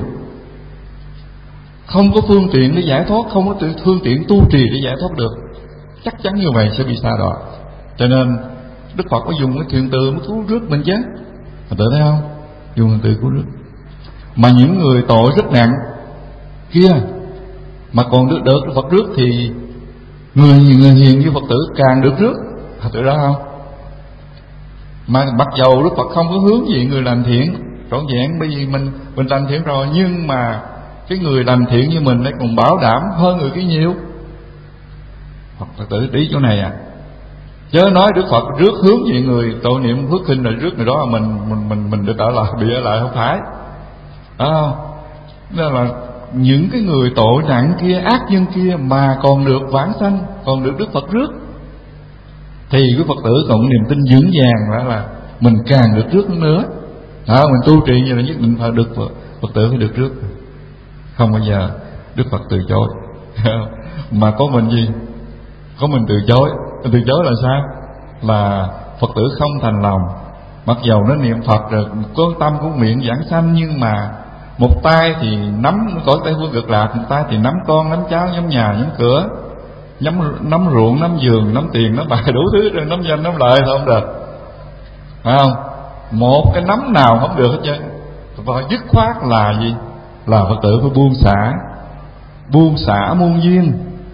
không có phương tiện để giải thoát, không có phương tiện tu trì để giải thoát được, chắc chắn như vậy sẽ bị sa đọa. Cho nên Đức Phật có dùng cái thiện từ mới cứu rước mình chứ. Mà tự thấy không? Dùng thiện từ cứu rước. Mà những người tội rất nặng kia mà còn được được Đức Phật rước thì người người hiền như Phật tử càng được rước. Thật tự đó không? Mà mặc dầu Đức Phật không có hướng gì người làm thiện trọn vẹn, bởi vì mình mình làm thiện rồi, nhưng mà cái người làm thiện như mình đấy còn bảo đảm hơn người kia nhiều. Phật tử ý chỗ này à, chớ nói Đức Phật rước hướng về người tội niệm phước khinh rồi rước người đó là mình mình mình mình được ở lại, bị ở lại, không phải. Đó, đó là những cái người tội nặng kia, ác nhân kia mà còn được vãng sanh, còn được Đức Phật rước, thì cái Phật tử còn niềm tin vững vàng là, là mình càng được rước nữa. Đó, mình tu trì như là nhất định phải được Phật, Phật tử phải được rước, không bao giờ Đức Phật từ chối. Mà có mình gì? Có mình từ chối. Từ chối là sao? Là Phật tử không thành lòng, Mặc dầu nó niệm Phật rồi có tâm của nguyện giảng sanh, nhưng mà một tay thì nắm cõi Tây Phương Cực Lạc, một tay thì nắm con, nắm cháu, nắm nhà, nắm cửa, nắm nắm ruộng, nắm giường, nắm tiền, nắm bạc, đủ thứ rồi, nắm danh, nắm lợi thôi không được, phải không? Một cái nắm nào không được hết trơn. Và dứt khoát là gì? Là Phật tử phải buông xả, buông xả muôn duyên.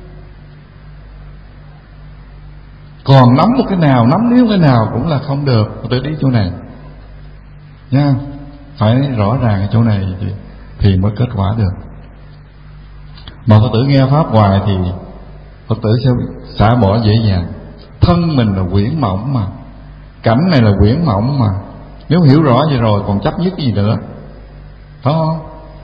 Còn nắm một cái nào, nắm níu cái nào cũng là không được. Phật tử đi chỗ này nha, phải rõ ràng ở chỗ này thì, thì mới kết quả được. Mà Phật tử nghe pháp hoài thì Phật tử sẽ xả bỏ dễ dàng. Thân mình là quyển mộng mà, cảnh này là quyển mộng mà, nếu hiểu rõ vậy rồi còn chấp nhất gì nữa, phải không?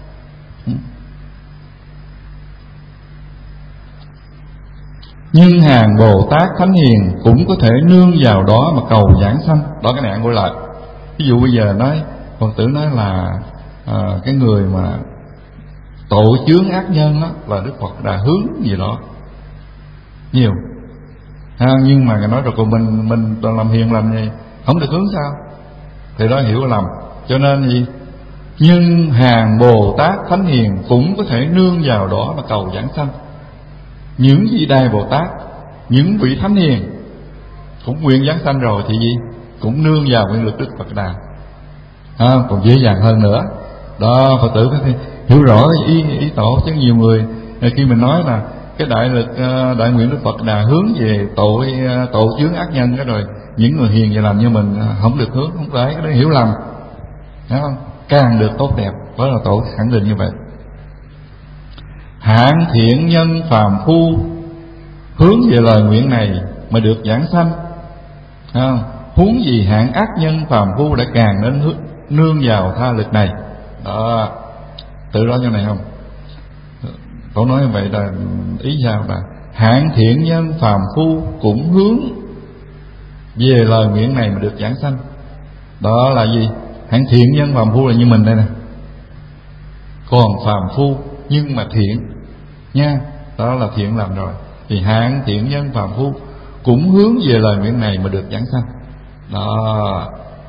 Nhưng hàng Bồ Tát Thánh Hiền cũng có thể nương vào đó mà cầu giảng sanh. Đó, cái này ăn quay lại. Ví dụ bây giờ nói Phật tử nói là à, cái người mà tội chướng ác nhân đó, là Đức Phật đã hướng gì đó nhiều ha, nhưng mà Ngài nói rồi, còn mình mình toàn làm hiền lành gì không được hướng sao? Thì đó hiểu lầm. Cho nên gì? Nhưng hàng Bồ Tát Thánh Hiền cũng có thể nương vào đó mà cầu giảng sanh. Những vị Đại Bồ Tát, những vị Thánh Hiền cũng nguyện giảng sanh rồi thì gì? Cũng nương vào nguyện lực Đức Phật Đà, à, còn dễ dàng hơn nữa. Đó, Phật tử phải hiểu rõ ý, ý tổ. Chứ nhiều người khi mình nói là cái đại lực đại nguyện Đức Phật Đà hướng về tội tội chướng ác nhân, cái rồi những người hiền và làm như mình không được hướng, không phải, cái đó hiểu lầm, hiểu không? Càng được tốt đẹp, đó là tổ khẳng định như vậy. Hạng thiện nhân phàm phu hướng về lời nguyện này mà được giảng sanh, không? Huống gì hạng ác nhân phàm phu đã càng nên nương vào tha lực này. Đó, tự rõ như này không? Tổ nói như vậy là ý sao? Là hạng thiện nhân phàm phu cũng hướng về lời nguyện này mà được giảng sanh. Đó là gì? Hạng thiện nhân phàm phu là như mình đây nè, còn phàm phu nhưng mà thiện nha, đó là thiện làm rồi. Thì hạng thiện nhân phàm phu cũng hướng về lời nguyện này mà được giảng sanh. Đó,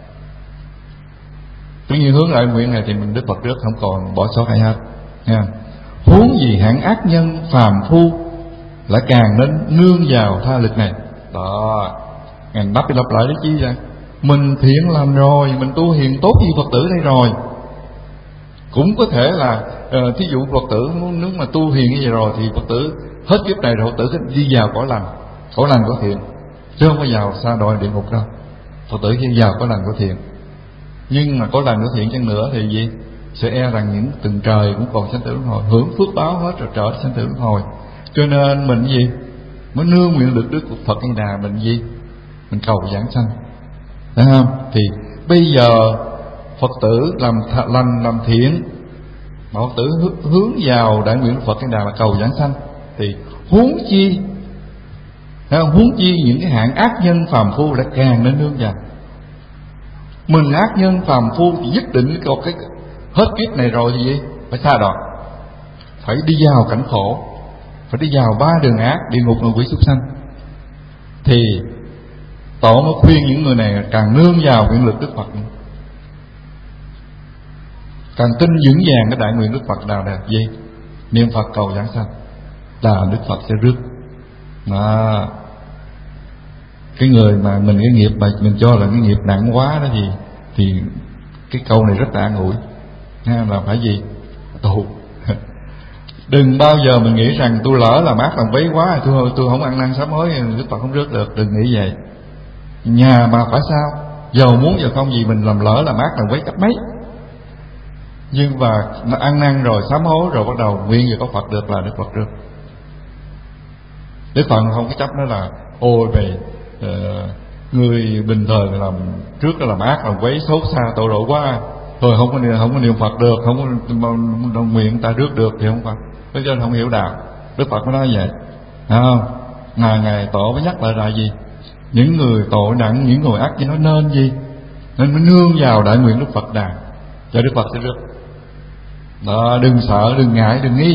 tất nhiên hướng lại nguyện này thì mình Đức Phật trước không còn bỏ sót ai hết nha. Huống gì hạng ác nhân phàm phu lại càng nên nương vào tha lực này. Đó, ngài đắp đi lặp lại đấy chi vậy? Mình thiện làm rồi, mình tu hiền tốt như Phật tử đây rồi, cũng có thể là uh, thí dụ Phật tử nếu mà tu hiền như vậy rồi thì Phật tử hết kiếp này rồi Phật tử đi vào cõi lành, cõi lành có thiện, chứ không có vào xa đọa địa ngục đâu. Phật tử chỉ vào cõi lành có thiện. Nhưng mà cõi lành có thiện chăng nữa thì gì? Sẽ e rằng những từng trời cũng còn sanh tử luân hồi, hưởng phước báo hết rồi trở sanh tử luân hồi. Cho nên mình gì? Mới nương nguyện lực Đức Phật Di Đà, mình gì? Mình cầu giảng sanh, thấy không? Thì bây giờ Phật tử làm lành làm thiện, mà Phật tử hướng vào đại nguyện Phật Di Đà là cầu giảng sanh, thì huống chi, thấy không? Huống chi những cái hạng ác nhân phàm phu đã càng nên nương vào. Mình ác nhân phàm phu thì nhất định có cái hết kiếp này rồi thì gì? Phải xa đọa, phải đi vào cảnh khổ, phải đi vào ba đường ác, địa ngục, ngạ quỷ, súc sanh. Thì tổ mới khuyên những người này càng nương vào nguyện lực Đức Phật, càng tin vững vàng cái đại nguyện Đức Phật nào đẹp gì? Niệm Phật cầu giảng sanh là Đức Phật sẽ rước. Đó, cái người mà mình cái nghiệp mà mình cho là cái nghiệp nặng quá đó thì thì cái câu này rất là an ủi nha, là phải gì? Tu. Đừng bao giờ mình nghĩ rằng tôi lỡ làm ác làm quấy quá, tôi tôi không ăn năn sám hối Đức Phật không rước được. Đừng nghĩ vậy. Nhà mà phải sao? Dầu muốn giờ không gì mình làm lỡ làm ác làm quấy cách mấy, nhưng mà ăn năn rồi sám hối rồi bắt đầu nguyện về có Phật được là Đức Phật rước. Đức Phật không có chấp nó là ôi mày uh, người bình thường làm trước là làm ác làm quấy xấu xa tội lỗi quá, rồi không có niệm, không có niệm Phật được, không có nguyện ta rước được thì không phải. Thế cho nên không hiểu đạo. Đức Phật mới nói vậy, thấy không? Ngài ngài tổ mới nhắc lại là gì? Những người tội nặng, những người ác chỉ nói nên gì? Nên mới nương vào đại nguyện Đức Phật Đà cho Đức Phật sẽ rước. Đó, đừng sợ, đừng ngại, đừng nghi.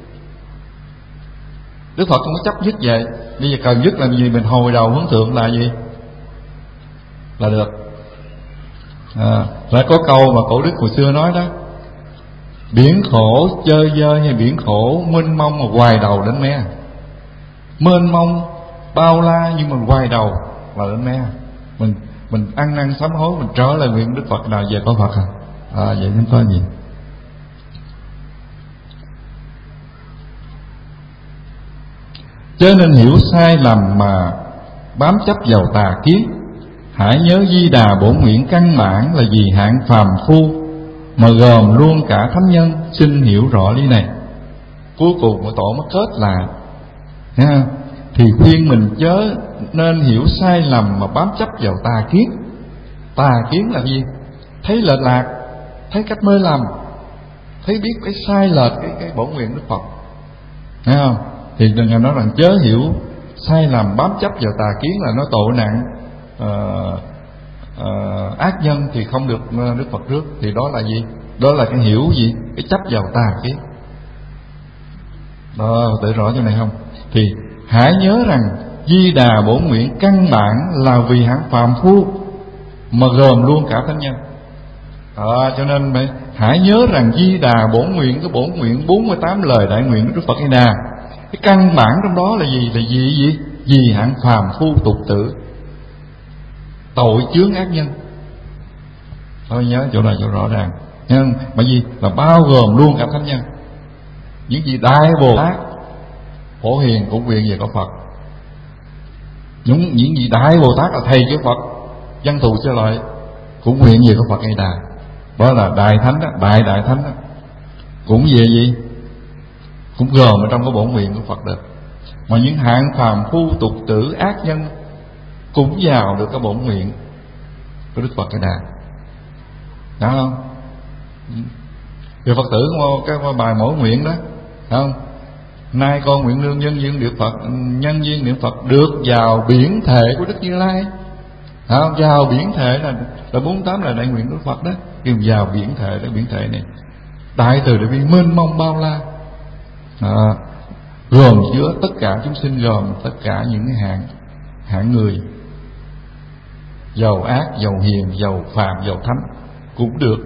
Đức Phật không có chấp nhất vậy. Bây giờ cần nhất là gì? Mình hồi đầu hướng thượng là gì? Là được. À, lại có câu mà cổ đức hồi xưa nói đó: biển khổ chơi vơi hay biển khổ mênh mông mà hoài đầu đến me. Mênh mông bao la nhưng mà hoài đầu là đến me. Mình mình ăn năn sám hối, mình trở lại nguyện Đức Phật nào về có Phật à? À vậy không có gì. Chớ nên hiểu sai lầm mà bám chấp vào tà kiến. Hãy nhớ Di Đà bổn nguyện căn bản là vì hạng phàm phu, mà gồm luôn cả thánh nhân. Xin hiểu rõ lý này. Cuối cùng của tổ mất kết là nha, thì khuyên mình chớ nên hiểu sai lầm mà bám chấp vào tà kiến. Tà kiến là gì? Thấy lệch lạc, thấy cách mê lầm, thấy biết cái sai lệch cái cái bổn nguyện Đức Phật, nghe không? Thì đừng nói rằng chớ hiểu sai lầm bám chấp vào tà kiến là nó tội nặng, uh, uh, ác nhân thì không được Đức Phật rước. Thì đó là gì? Đó là cái hiểu gì? Cái chấp vào tà kiến. Đó, để rõ chỗ này không? Thì hãy nhớ rằng Di Đà bổn nguyện căn bản là vì hạng phàm phu, mà gồm luôn cả thánh nhân. À, cho nên mày, hãy nhớ rằng Di Đà bổn nguyện, cái bổn nguyện bốn mươi tám lời đại nguyện của Đức Phật A Di Đà, cái căn bản trong đó là gì? Là gì gì? Vì hạng phàm phu tục tử, tội chướng ác nhân. Thôi nhớ chỗ này cho rõ ràng. Nhưng mà gì? Là bao gồm luôn cả thánh nhân. Những gì Đại Bồ Tát Phổ Hiền cũng nguyện về có Phật. Những những gì Đại Bồ Tát là thầy của Phật, dân thù sơ lợi cũng nguyện về có Phật A Di Đà. Đó là đại thánh đó, đại đại thánh đó, cũng về gì? Cũng gồm ở trong cái bổn nguyện của Phật được. Mà những hạng phàm phu tục tử ác nhân cũng vào được cái bổn nguyện của Đức Phật A Di Đà. Đó không? Rồi Phật tử có cái bài mỗi nguyện đó, không? Nay con nguyện nương nhân duyên niệm Phật, nhân duyên niệm Phật được vào biển thể của Đức Như Lai. Không? Vào biển thể là là bốn mươi tám là đại nguyện của Phật đó. Kêu vào biển thể đó, biển thể này đại từ đại bi mênh mông bao la, à, gồm chứa tất cả chúng sinh, gồm tất cả những hạng hạng người, giàu ác, giàu hiền, giàu phàm, giàu thánh cũng được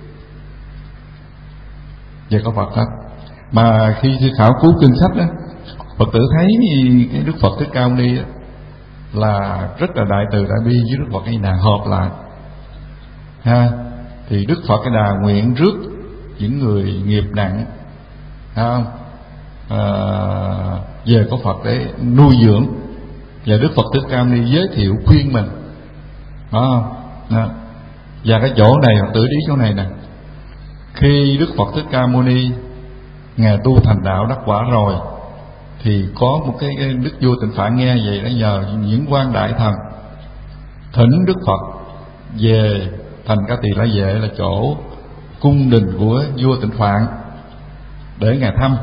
về có Phật hết. Mà khi sư khảo cứu kinh sách đó, Phật tử thấy cái Đức Phật Thích Ca Mâu Ni là rất là đại từ đại bi với Đức Phật A Di Đà hợp lại ha. Thì Đức Phật A Di Đà nguyện rước những người nghiệp nặng ha, à, về có Phật để nuôi dưỡng, và Đức Phật Thích Ca Mâu Ni giới thiệu khuyên mình đó, đó. Và cái chỗ này Phật tử đi chỗ này nè, khi Đức Phật Thích Ca Mâu Ni Ngài tu thành đạo đắc quả rồi, thì có một cái, cái Đức Vua Tịnh Phạn nghe vậy đã nhờ những quan đại thần thỉnh Đức Phật về thành Ca Tỳ La Vệ, là chỗ cung đình của vua Tịnh Phạn, để Ngài thăm.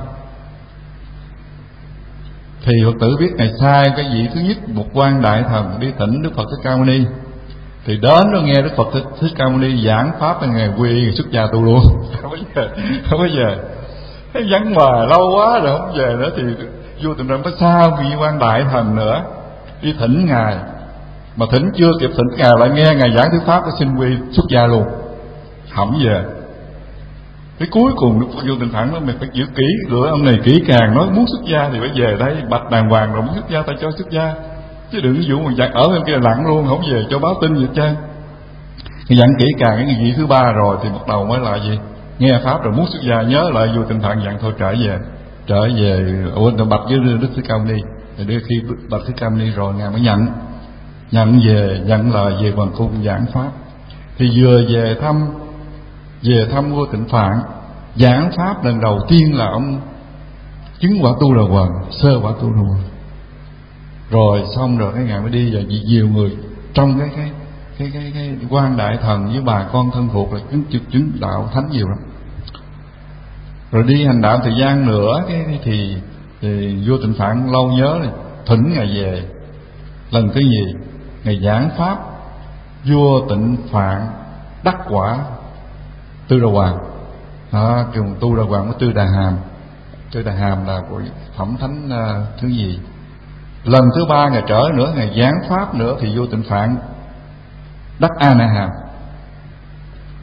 Thì Phật tử biết Ngài sai cái vị thứ nhất, một quan đại thần đi thỉnh Đức Phật Thích Ca Mâu Ni, thì đến nó nghe Đức Phật Thích, Thích Ca Mâu Ni giảng pháp, là Ngài quy Ngài xuất gia tu luôn. Không có về, không có về. Cái vắng mà lâu quá rồi không về nữa, thì vua Tịnh Phạn có sao vị quan đại thần nữa đi thỉnh Ngài, mà thỉnh chưa kịp thỉnh Ngài lại nghe Ngài giảng thuyết pháp, có xin quy xuất gia luôn, không về. Cái cuối cùng Đức Phật vua Tịnh Phạn nói: mày phải giữ kỹ cửa ông này kỹ càng, nói muốn xuất gia thì phải về đây bạch đàng hoàng rồi muốn xuất gia ta cho xuất gia, chứ đừng dụ mà dặn ở bên kia lặng luôn không về cho báo tin gì hết trơn. Cái dặn kỹ càng cái vị thứ ba rồi thì bắt đầu mới là gì, nghe pháp rồi muốn xuất gia, nhớ lại vua Tịnh Phạn dặn thôi trở về, trở về ủa bạch với Đức Thích Ca Mâu Ni. Thì đưa khi bạch Thích Ca Mâu Ni rồi Ngài mới nhận nhận về, nhận lời về hoàng cung giảng pháp. Thì vừa về thăm về thăm vua Tịnh Phạn, giảng pháp lần đầu tiên là ông chứng quả tu đà hoàng, sơ quả tu đà hoàng. Rồi xong rồi cái Ngài mới đi, và nhiều người trong cái cái cái cái cái quan đại thần với bà con thân thuộc là chứng chứng, chứng đạo thánh nhiều lắm. Rồi đi hành đạo thời gian nữa cái thì, thì vua Tịnh Phạn lâu nhớ này, thỉnh Ngài về. Lần cái gì Ngài giảng pháp, vua Tịnh Phạn đắc quả Tư Đà Hoàng. Đó, trường tu Đà Hoàng của Tư Đà Hàm. Tư Đà Hàm là của phẩm thánh uh, thứ gì. Lần thứ ba Ngài trở nữa, Ngài giảng pháp nữa, thì vua Tịnh Phạn đắc A Na Hàm.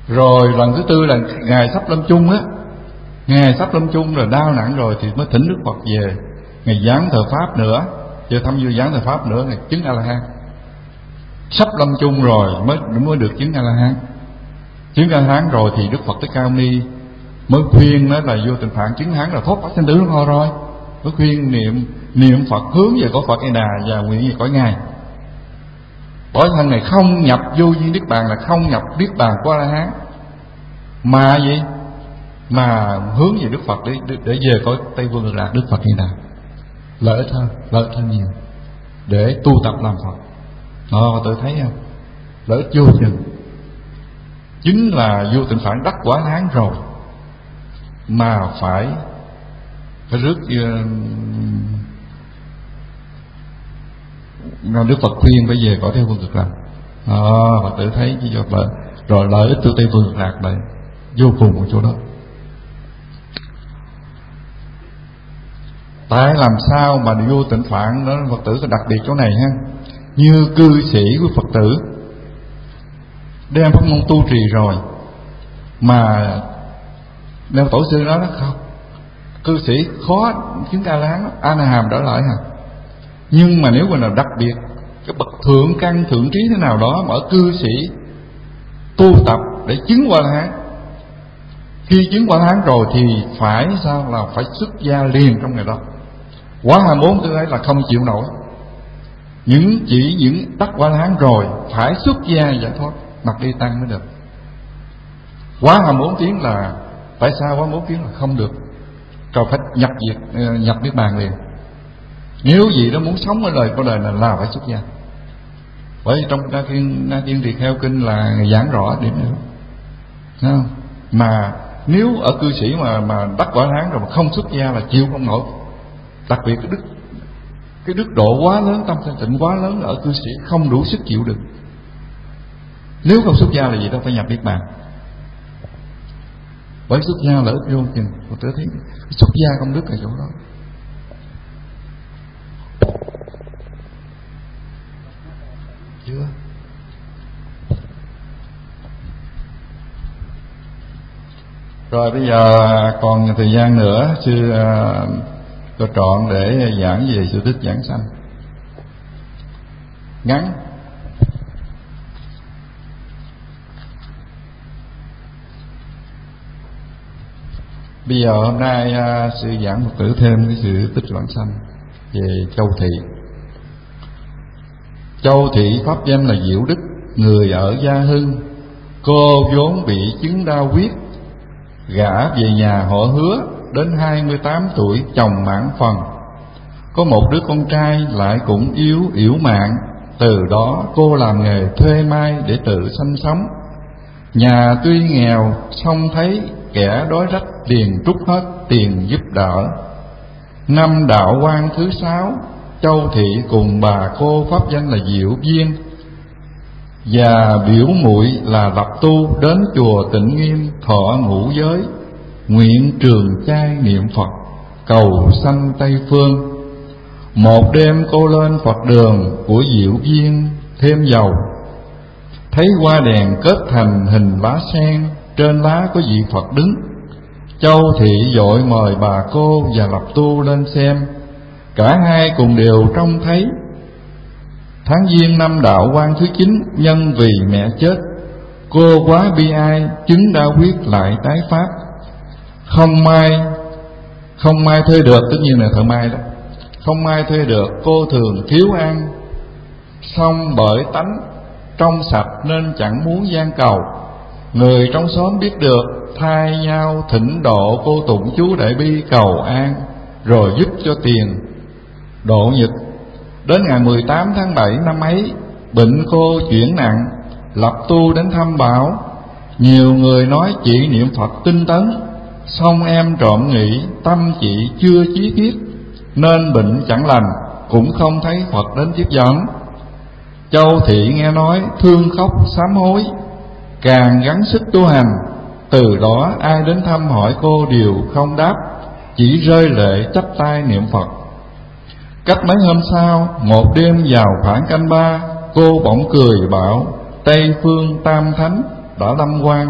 Rồi lần thứ tư là ngày sắp lâm chung á, ngày sắp lâm chung rồi đau nặng rồi thì mới thỉnh Đức Phật về, ngày giảng thờ pháp nữa, chưa thăm vô giảng thờ pháp nữa, ngày chứng A La Hán. Sắp lâm chung rồi mới mới được chứng A La Hán. Chứng A La Hán rồi thì Đức Phật Thích Ca Mâu Ni mới khuyên nó là vô tình phạn chứng hán là thoát khỏi sanh tử luân hồi rồi, mới khuyên niệm niệm Phật hướng về cõi Phật A Đà và nguyện về cõi Ngài. Bởi thân này không nhập vô vi niết bàn là không nhập niết bàn của A La Hán, mà gì mà hướng về Đức Phật để để, để về cõi Tây Phương Cực Lạc Đức Phật A Đà. Lợi ích hơn, lợi ích hơn nhiều để tu tập làm Phật. Đó, tôi thấy không, lợi ích vô chừng. Chính là vô tình phản đắc quả hán rồi mà phải phải rước uh, Đức Phật khuyên phải về cõi Tây Phương Cực Lạc. Đó, Phật tử thấy chứ lợi, rồi lợi ích từ Tây Phương Cực Lạc này vô cùng ở chỗ đó. Tại làm sao mà vô tịnh phạn đó, Phật tử có đặc biệt chỗ này ha. Như cư sĩ của Phật tử đem pháp môn tu trì rồi mà nếu tổ sư nói nó không, cư sĩ khó chứng A La Hán, A Na Hàm trở lại hả. Nhưng mà nếu mà nào đặc biệt cái bậc thượng căn thượng trí thế nào đó mà ở cư sĩ tu tập để chứng A La Hán, khi chứng A La Hán rồi thì phải sao, là phải xuất gia liền trong ngày đó. Quá hai mươi bốn tôi thấy là không chịu nổi. Những chỉ những đắc A La Hán rồi phải xuất gia giải thoát, mặc đi tăng mới được. Quá hai mươi bốn tiếng là tại sao quá hai mươi bốn tiếng là không được, rồi phải nhập diệt nhập niết bàn liền. Nếu gì đó muốn sống ở đời có đời là là phải xuất gia. Bởi trong Na Tiên Na Tiên Tỳ Kheo kinh là giảng rõ điểm này, thấy không? Mà nếu ở cư sĩ mà mà đắc quả hán rồi mà không xuất gia là chịu không nổi. Đặc biệt cái đức cái đức độ quá lớn, tâm thanh tịnh quá lớn ở cư sĩ không đủ sức chịu được. Nếu không xuất gia là gì đâu, phải nhập niết bàn. Bởi xuất gia là ít vô chừng. Tôi thấy xuất gia công đức ở chỗ đó. Chưa. Rồi bây giờ còn thời gian nữa, sư uh, có trọn để giảng về sự tích giảng sanh ngắn. Bây giờ hôm nay uh, sư giảng Phật tử thêm cái sự tích vãng sanh về Châu Thị. Châu Thị pháp danh là Diệu Đức, người ở Gia Hưng. Cô vốn bị chứng đau huyết, gả về nhà họ Hứa. Đến hai mươi tám tuổi chồng mãn phần, có một đứa con trai lại cũng yếu yểu mạng. Từ đó cô làm nghề thuê mai để tự sanh sống. Nhà tuy nghèo song thấy kẻ đói rách liền trút hết tiền giúp đỡ. Năm đạo quan thứ sáu, Châu Thị cùng bà cô pháp danh là Diệu Viên và biểu muội là Lập Tu đến chùa Tịnh Nghiêm thọ ngũ giới, nguyện trường chay niệm Phật, cầu sanh Tây Phương. Một đêm cô lên Phật đường của Diệu Viên thêm dầu, thấy hoa đèn kết thành hình lá sen, trên lá có vị Phật đứng. Châu Thị vội mời bà cô và Lập Tu lên xem. Cả hai cùng đều trông thấy. Tháng Giêng năm đạo quan thứ chín, nhân vì mẹ chết, cô quá bi ai, chứng đau huyết lại tái phát. Không mai Không mai thuê được, tất nhiên là thợ mai đó. Không mai thuê được, cô thường thiếu ăn, song bởi tánh trong sạch nên chẳng muốn gian cầu. Người trong xóm biết được, thay nhau thỉnh độ cô tụng chú Đại Bi cầu an, rồi giúp cho tiền độ nhật. Đến ngày mười tám tháng bảy năm ấy, bệnh cô chuyển nặng. Lập Tu đến thăm bảo, nhiều người nói chị niệm Phật tinh tấn, song em trộm nghĩ tâm chị chưa chí kiết, nên bệnh chẳng lành, cũng không thấy Phật đến tiếp dẫn. Châu Thị nghe nói thương khóc sám hối, càng gắng sức tu hành. Từ đó ai đến thăm hỏi cô đều không đáp, chỉ rơi lệ chắp tay niệm Phật. Cách mấy hôm sau, một đêm vào khoảng canh ba, cô bỗng cười bảo Tây Phương Tam Thánh đã lâm quan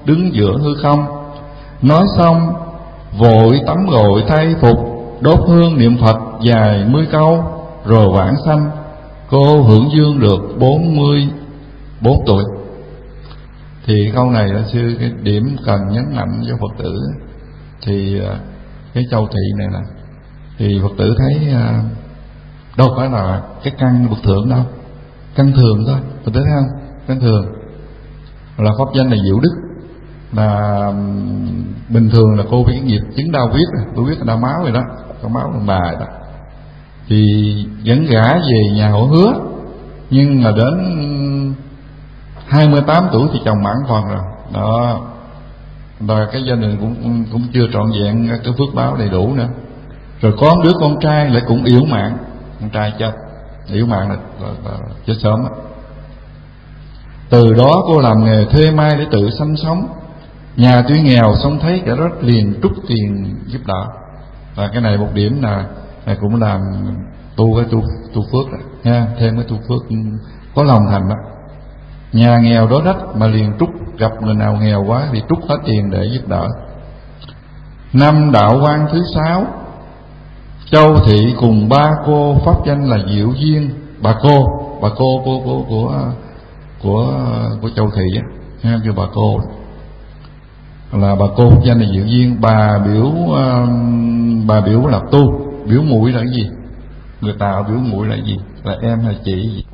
đứng giữa hư không. Nói xong vội tắm gội thay phục, đốt hương niệm Phật dài mươi câu, rồi vãng sanh. Cô hưởng dương được bốn mươi bốn tuổi. Thì câu này là sư cái điểm cần nhấn mạnh cho Phật tử. Thì cái Châu Thị này nè, thì Phật tử thấy đâu phải là cái căn bậc thượng đâu, căn thường thôi. Phật tử thấy không? Căn thường là pháp danh là Diệu Đức, là bình thường là cô bị cái nghiệp chứng đau huyết, tôi biết là đau máu rồi đó, có máu bằng bài đó, thì dẫn gả về nhà họ Hứa. Nhưng mà đến hai mươi tám tuổi thì chồng mãn phần rồi đó, rồi cái gia đình cũng cũng chưa trọn vẹn cái phước báo đầy đủ nữa. Rồi có đứa con trai lại cũng yếu mạng, con trai chết yếu mạng là, là, là chết sớm đó. Từ đó cô làm nghề thuê mai để tự sanh sống. Nhà tuy nghèo xong thấy cả rất liền trút tiền giúp đỡ. Và cái này một điểm là, là cũng làm tu cái tu tu phước đó, nha, thêm cái tu phước có lòng thành đó. Nhà nghèo đó đất mà liền trút, gặp người nào nghèo quá thì trút hết tiền để giúp đỡ. Năm đạo quan thứ sáu, Châu Thị cùng ba cô pháp danh là Diệu Duyên. Bà cô, bà cô cô của của của của Châu Thị á, nghe chưa? Bà cô là bà cô pháp danh là Diệu Duyên. Bà biểu uh, bà biểu là tu, biểu muội là cái gì? Người ta biểu muội là cái gì? Là em hay chị gì?